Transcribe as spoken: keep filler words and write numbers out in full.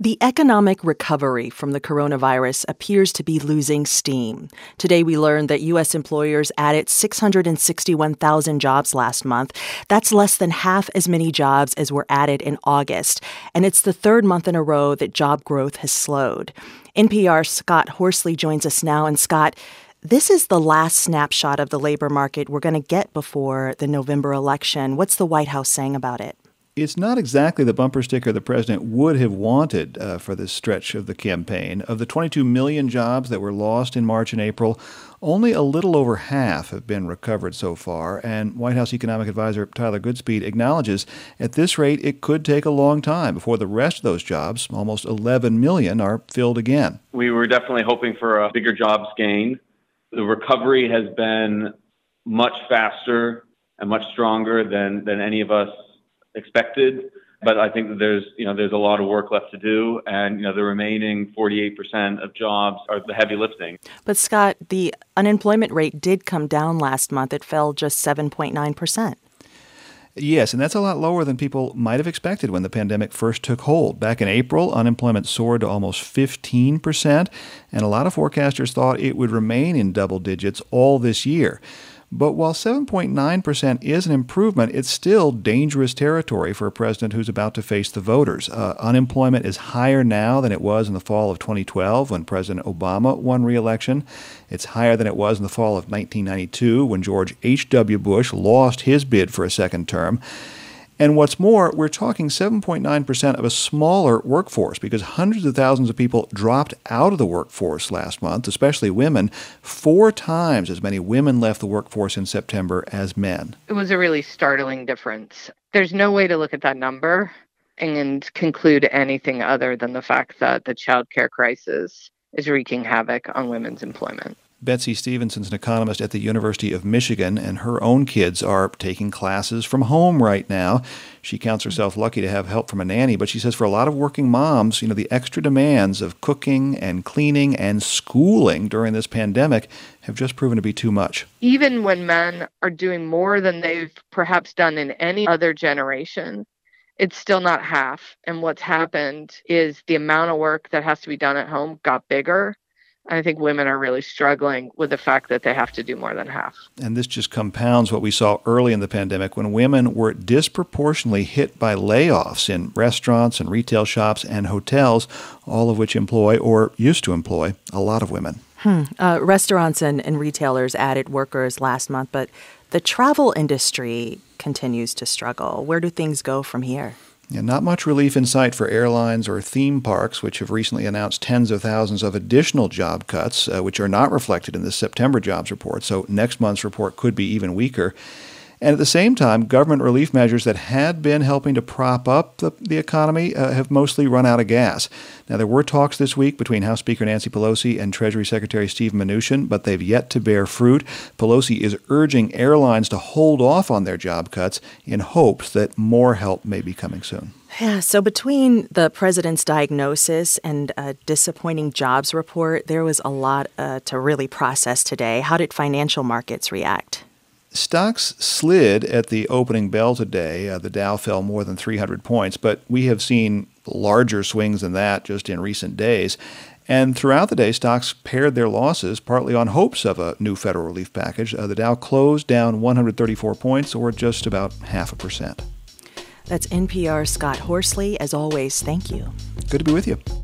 The economic recovery from the coronavirus appears to be losing steam. Today, we learned that U S employers added six hundred sixty-one thousand jobs last month. That's less than half as many jobs as were added in August. And it's the third month in a row that job growth has slowed. N P R's Scott Horsley joins us now. And Scott, this is the last snapshot of the labor market we're going to get before the November election. What's the White House saying about it? It's not exactly the bumper sticker the president would have wanted uh, for this stretch of the campaign. Of the twenty-two million jobs that were lost in March and April, only a little over half have been recovered so far. And White House economic advisor Tyler Goodspeed acknowledges at this rate it could take a long time before the rest of those jobs, almost eleven million, are filled again. We were definitely hoping for a bigger jobs gain. The recovery has been much faster and much stronger than, than any of us expected, but I think that there's, you know, there's a lot of work left to do, and, you know, the remaining forty-eight percent of jobs are the heavy lifting. But Scott, the unemployment rate did come down last month. It fell just seven point nine percent. Yes, and that's a lot lower than people might have expected when the pandemic first took hold. Back in April, unemployment soared to almost fifteen percent, and a lot of forecasters thought it would remain in double digits all this year. But while seven point nine percent is an improvement, it's still dangerous territory for a president who's about to face the voters. Uh, unemployment is higher now than it was in the fall of twenty twelve when President Obama won re-election. It's higher than it was in the fall of nineteen ninety-two when George H W. Bush lost his bid for a second term. And what's more, we're talking seven point nine percent of a smaller workforce because hundreds of thousands of people dropped out of the workforce last month, especially women. Four times as many women left the workforce in September as men. It was a really startling difference. There's no way to look at that number and conclude anything other than the fact that the child care crisis is wreaking havoc on women's employment. Betsy Stevenson's an economist at the University of Michigan, and her own kids are taking classes from home right now. She counts herself lucky to have help from a nanny, but she says for a lot of working moms, you know, the extra demands of cooking and cleaning and schooling during this pandemic have just proven to be too much. Even when men are doing more than they've perhaps done in any other generation, it's still not half. And what's happened is the amount of work that has to be done at home got bigger. I think women are really struggling with the fact that they have to do more than half. And this just compounds what we saw early in the pandemic when women were disproportionately hit by layoffs in restaurants and retail shops and hotels, all of which employ or used to employ a lot of women. Hmm. Uh, restaurants and, and retailers added workers last month, but the travel industry continues to struggle. Where do things go from here? Yeah, not much relief in sight for airlines or theme parks, which have recently announced tens of thousands of additional job cuts, uh, which are not reflected in the September jobs report. So next month's report could be even weaker. And at the same time, government relief measures that had been helping to prop up the, the economy uh, have mostly run out of gas. Now, there were talks this week between House Speaker Nancy Pelosi and Treasury Secretary Steve Mnuchin, but they've yet to bear fruit. Pelosi is urging airlines to hold off on their job cuts in hopes that more help may be coming soon. Yeah, so between the president's diagnosis and a disappointing jobs report, there was a lot uh, to really process today. How did financial markets react? Stocks slid at the opening bell today. Uh, the Dow fell more than three hundred points, but we have seen larger swings than that just in recent days. And throughout the day, stocks pared their losses, partly on hopes of a new federal relief package. Uh, the Dow closed down one hundred thirty-four points, or just about half a percent. That's N P R's Scott Horsley. As always, thank you. Good to be with you.